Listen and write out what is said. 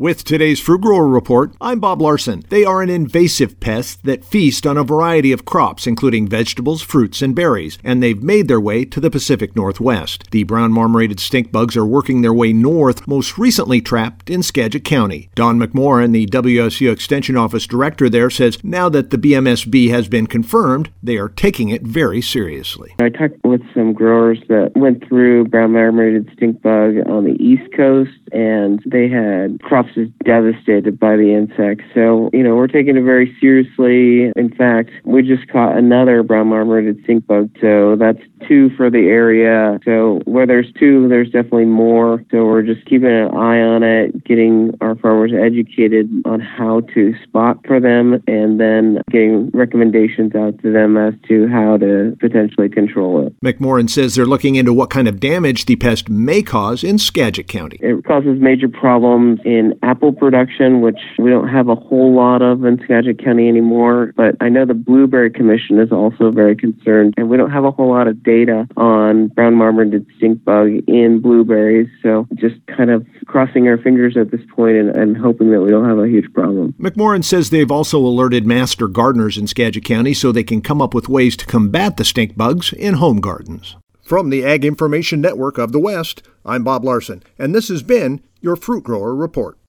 With today's Fruit Grower Report, I'm Bob Larson. They are an invasive pest that feast on a variety of crops, including vegetables, fruits, and berries, and they've made their way to the Pacific Northwest. The brown marmorated stink bugs are working their way north, most recently trapped in Skagit County. Don McMorrin, the WSU Extension Office Director there, says now that the BMSB has been confirmed, they are taking it very seriously. I talked with some growers that went through brown marmorated stink bug on the East Coast, and they had crops just devastated by the insects. So, we're taking it very seriously. In fact, we just caught another brown marmorated stink bug, so that's 2 for the area. So where there's 2, there's definitely more. So we're just keeping an eye on it, getting our farmers educated on how to spot for them, and then getting recommendations out to them as to how to potentially control it. McMorrin says they're looking into what kind of damage the pest may cause in Skagit County. It causes major problems in apple production, which we don't have a whole lot of in Skagit County anymore. But I know the Blueberry Commission is also very concerned, and we don't have a whole lot of data on brown marmorated stink bug in blueberries. So just kind of crossing our fingers at this point and hoping that we don't have a huge problem. McMorrin says they've also alerted master gardeners in Skagit County so they can come up with ways to combat the stink bugs in home gardens. From the Ag Information Network of the West, I'm Bob Larson, and this has been your Fruit Grower Report.